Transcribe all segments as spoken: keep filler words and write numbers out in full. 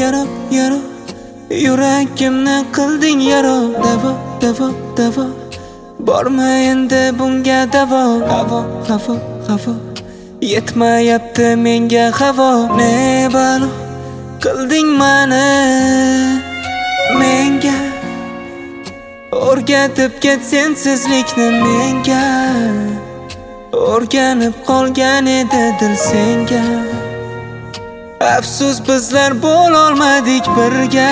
yaro, yaro. Yuragimni qilding yaro. Davo, davo, davo. Borma endi bunga davo. Havo, havo, havo. Yetmayapti menga havo. Ne balo qilding mani menga. O'rgatib ket sensizlikni menga. O'rganib qolgan edi dil senga. Afsus bizlar bo'lolmadik birga.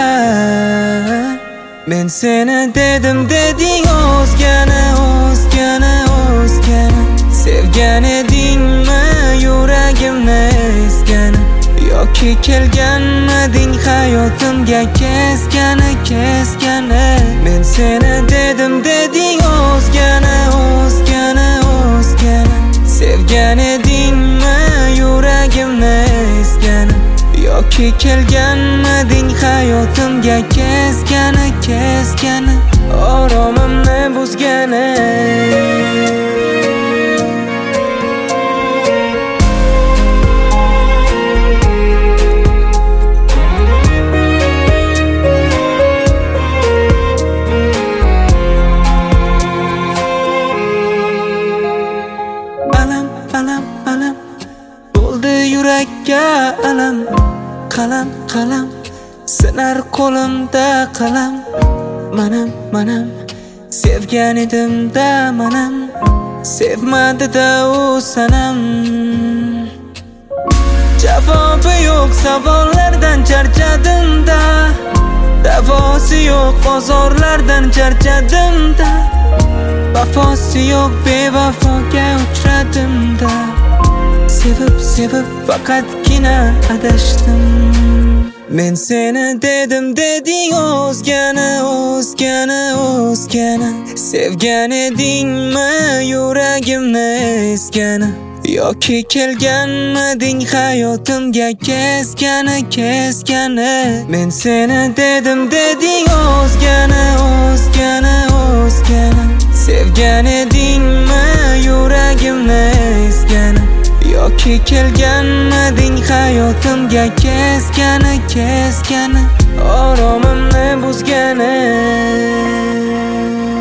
Men seni dedim deding o'zgani, o'zgani, o'zgani. Sevgan edingmi yuragimni ezgani? Yoki kelganmiding hayotimga kesgani, kesgani? Men seni dedim deding o'zgani, o'zgani, o'zgani. Sevgan edingmi yuragimni ezgani? Yoki kelganmiding hayotimga kesgani, kesgani? Oromimni buzgani. Alam, alam, alam bo'ldi yurakka alam. Qalam, qalam sinar qo'limda qalam. Manam, manam sevgan edimda manam. Sevmadi-da u sanam. Javobi yo'q savollardan charchadim-da. Davosi yo'q ozorlardan charchadim-da. Vafosi yo'q bevafoga uchradim-da. Sevib, sevib faqatgina adashdim. Men seni dedim deding o'zgani, o'zgani, o'zgani. Sevgan edingmi yuragimni ezgani? Yoki kelganmiding hayotimga kesgani, kesgani? Men seni dedim deding o'zgani, o'zgani, o'zgani. Sevgan edingmi yuragimni ezgani? Yoki kelganmiding hayotimga kesgani, kesgani? Oromimni buzgani.